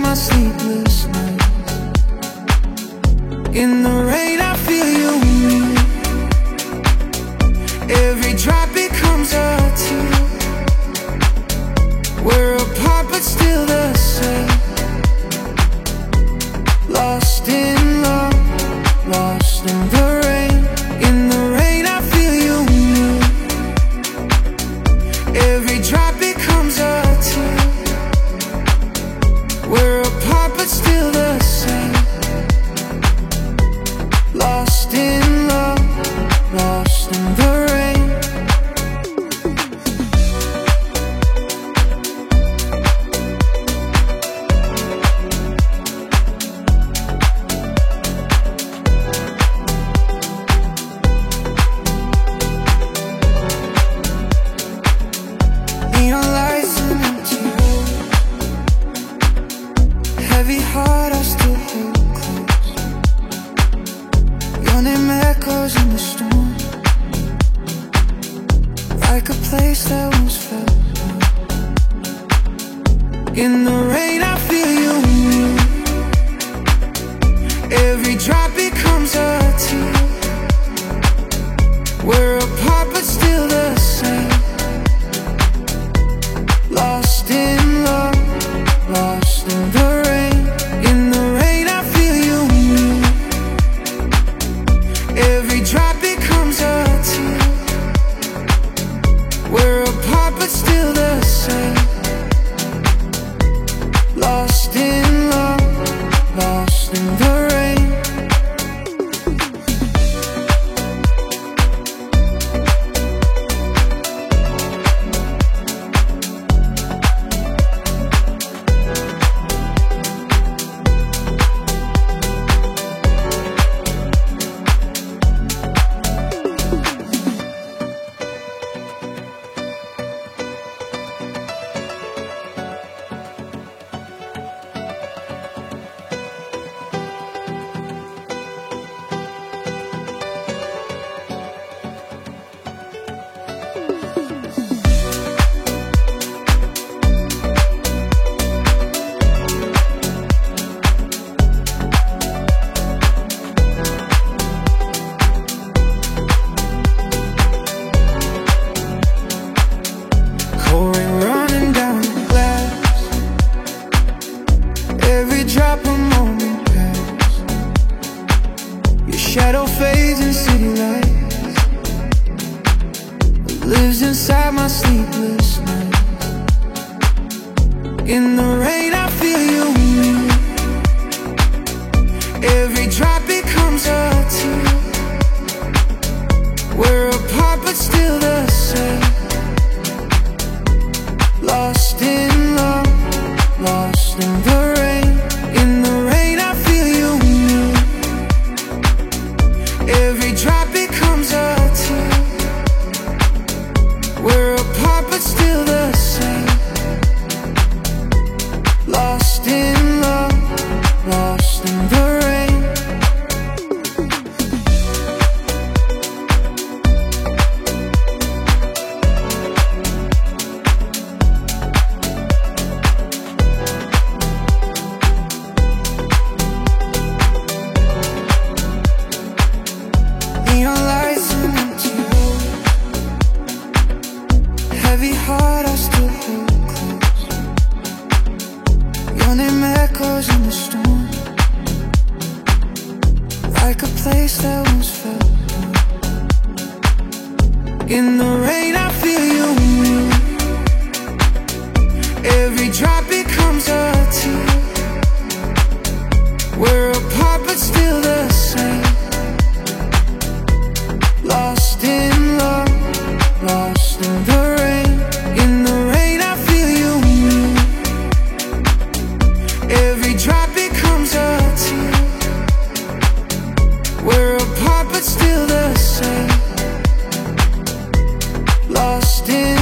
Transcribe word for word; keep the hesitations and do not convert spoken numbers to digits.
my sleepless nights. In the rain I feel you move. Every drop becomes a tear. We're apart but still the same. Lost in love, lost in the rain. In the rain I feel you move. Every drop becomes a tear. We're apart but still the same. Lost in love, lost in the rain. Neon lights and empty roads. Heavy heart I still hold close. Your name echoes in the storm, like a place that once felt home. In the rain I feel you move. Every drop becomes a tear. We're apart but still the same. Lost in love, lost in the rain. In the rain I feel you move. Every drop becomes a tear. We're apart but still the same. Lost in love, lost in the rain. Pouring, running down the glass. Every drop a moment pass. Your shadow fades in city lights. It lives inside my sleepless nights. In the rain I feel you move. Every drop becomes a tear. We're apart but still the same. Lost in love, lost in the rain. In the rain I feel you move. Every drop becomes a tear. We're apart but still the same. Lost in love, lost in the rain. Neon lights and empty roads. Heavy heart I still hold close. Your name echoes in the storm, like a place that once felt home. In the rain I feel you move. Every drop becomes a tear. We're apart but still the same. Lost in love, lost in the rain. In the rain I feel you move. Every drop becomes a tear. We're apart but still the same. Lost in